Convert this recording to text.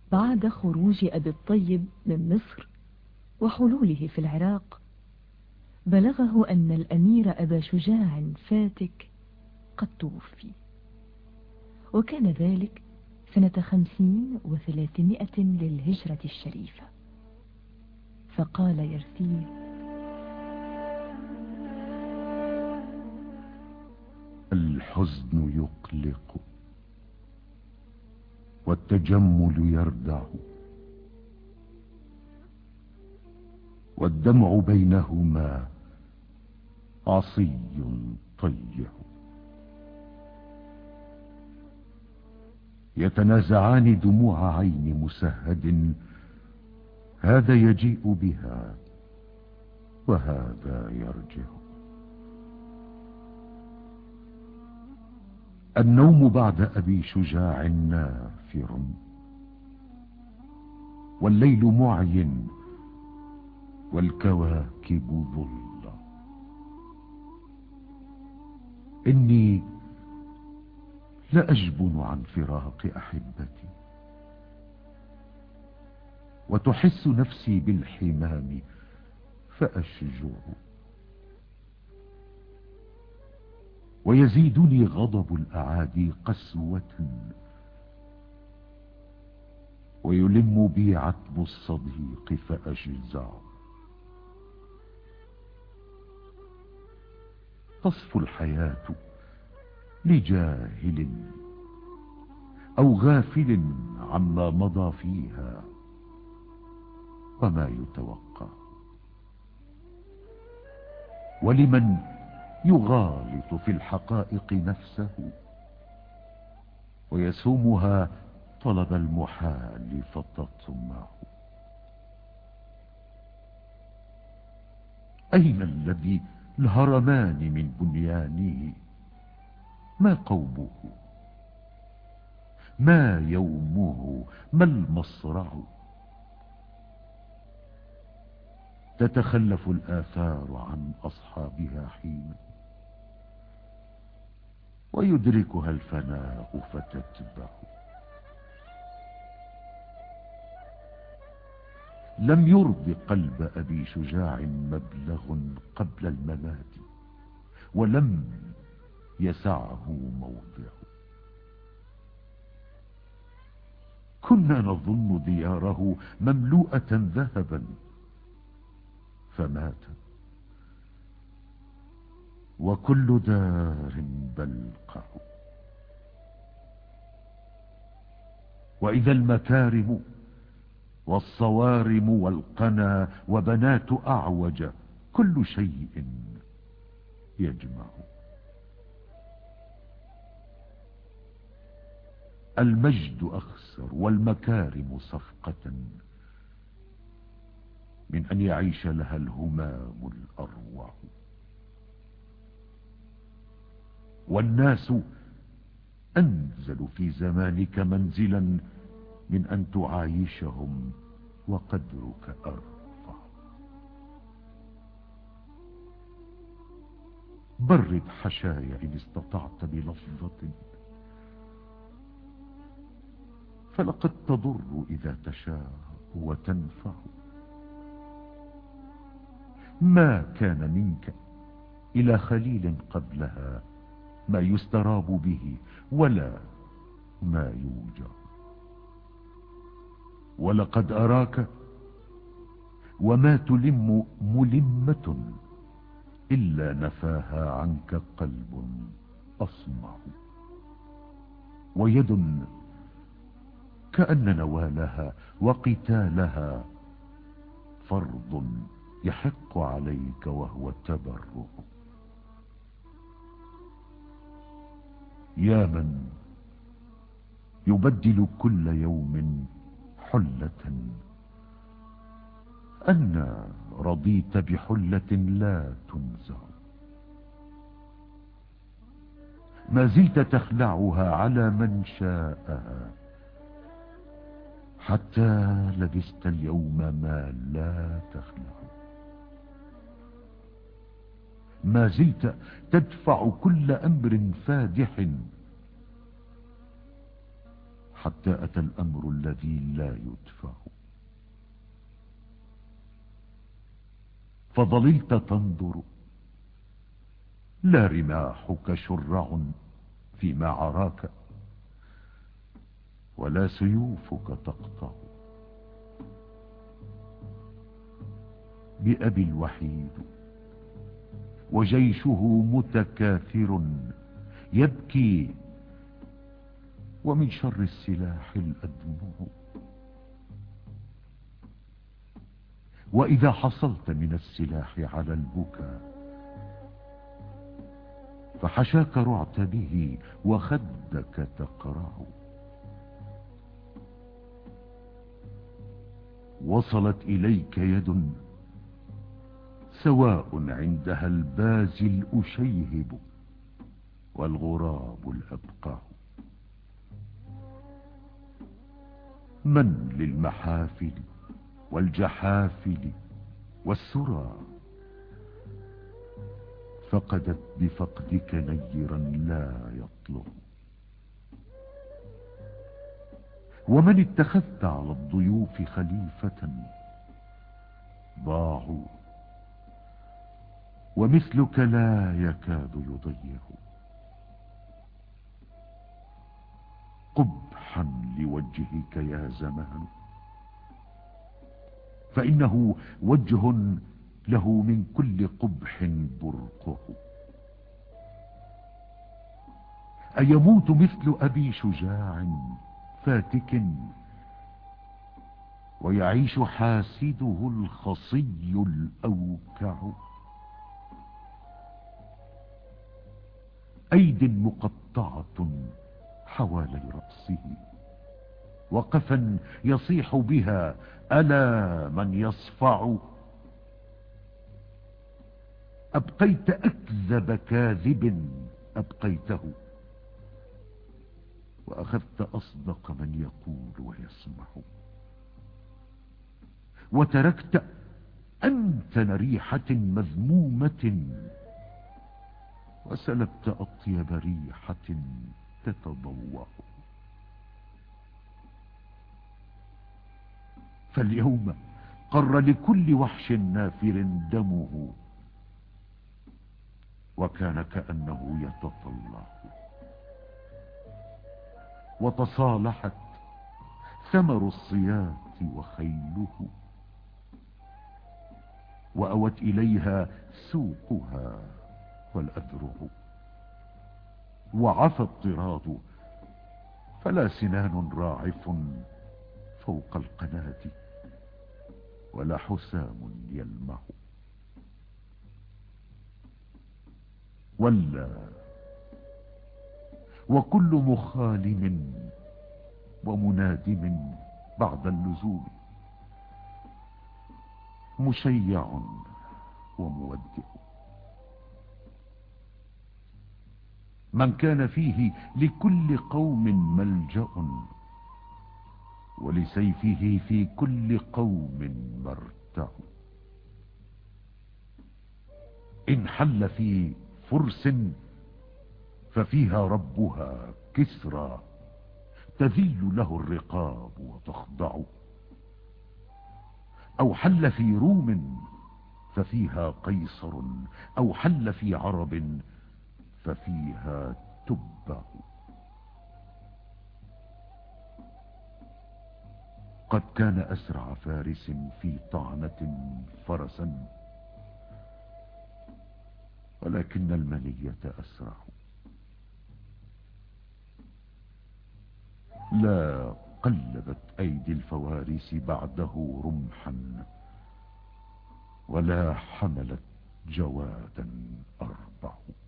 بعد خروج أبي الطيب من مصر وحلوله في العراق، بلغه أن الأمير أبا شجاع فاتك قد توفي، وكان ذلك سنة 50 و300 للهجرة الشريفة. فقال يرثيل: الحزن يقلق والتجمل يردع، والدمع بينهما عصي طيه، يتنازعان دموع عين مسهد، هذا يجيء بها وهذا يرجع. النوم بعد أبي شجاع نافر، والليل معي والكواكب ظلة. إني لأجبن عن فراق أحبتي، وتحس نفسي بالحمام فأشجع، ويزيدني غضب الأعادي قسوة، ويلم بي عتب الصديق فأجزع. تصفو الحياة لجاهل أو غافل عما مضى فيها وما يتوقع، ولمن يغالط في الحقائق نفسه ويسومها طلب المحال فتطمع. أين الذي الهرمان من بنيانه؟ ما قومه؟ ما يومه؟ ما المصرع؟ تتخلف الآثار عن أصحابها حين، ويدركها الفناء فتتبع. لم يرض قلب أبي شجاع مبلغ قبل الممات، ولم يسعه موضع. كنا نظن دياره مملوءة ذهبا، فمات وكل دار بلقع. وإذا المكارم والصوارم والقنا وبنات أعوج، كل شيء يجمع. المجد أخسر والمكارم صفقة من أن يعيش لها الهمام الأروع. والناس أنزل في زمانك منزلا من أن تعايشهم وقدرك أرفع. برد حشايا إن استطعت بلفظة، فلقد تضر إذا تشاء وتنفع. ما كان منك إلى خليل قبلها ما يستراب به ولا ما يوجع. ولقد أراك وما تلم ملمة إلا نفاها عنك قلب أصمع، ويد كأن نوالها وقتالها فرض يحق عليك وهو التبرع. يا من يبدل كل يوم حلة، أنا رضيت بحلة لا تنزع. ما زلت تخلعها على من شاءها، حتى لبست اليوم ما لا تخلع. ما زلت تدفع كل أمر فادح، حتى أتى الأمر الذي لا يدفع. فظللت تنظر، لا رماحك شرع فيما عراك، ولا سيوفك تقطع. بأبي الوحيد وجيشه متكاثر يبكي، ومن شر السلاح الأدمع. وإذا حصلت من السلاح على البكاء فحشاك رعت به وخدك تقرع. وصلت إليك يد سواء عندها البازي الأشيهب والغراب الأبقع. من للمحافل والجحافل والسرى، فقدت بفقدك نيرا لا يطلع. ومن اتخذت على الضيوف خليفة، ضاعوا ومثلك لا يكاد يضيع. قبحا لوجهك يا زمان، فإنه وجه له من كل قبح برقه. أيموت مثل أبي شجاع فاتك، ويعيش حاسده الخصي الأوكع. أيد مقطعة حوالي رأسه، وقفا يصيح بها ألا من يصفع. أبقيت أكذب كاذب أبقيته، وأخذت أصدق من يقول ويسمع. وتركت أنتن ريحة مذمومة، وسلبت أطيب ريحة تتضوع. فاليوم قر لكل وحش نافر دمه، وكان كأنه يتطلع. وتصالحت ثمر الصياط وخيله، وأوت إليها سوقها والأذرع. وعفى الطراد، فلا سنان راعف فوق القناة، ولا حسام يلمع. ولا وكل مخالم ومنادم بعد اللزوم، مشيع ومودع. من كان فيه لكل قوم ملجأ، ولسيفه في كل قوم مرتع. إن حل في فرس ففيها ربها كسرى، تذل له الرقاب وتخضع. أو حل في روم ففيها قيصر، أو حل في عرب ففيها تبع. قد كان أسرع فارس في طعنة فرسا، ولكن المنية أسرع. لا قلبت أيدي الفوارس بعده رمحا، ولا حملت جوادا أربع.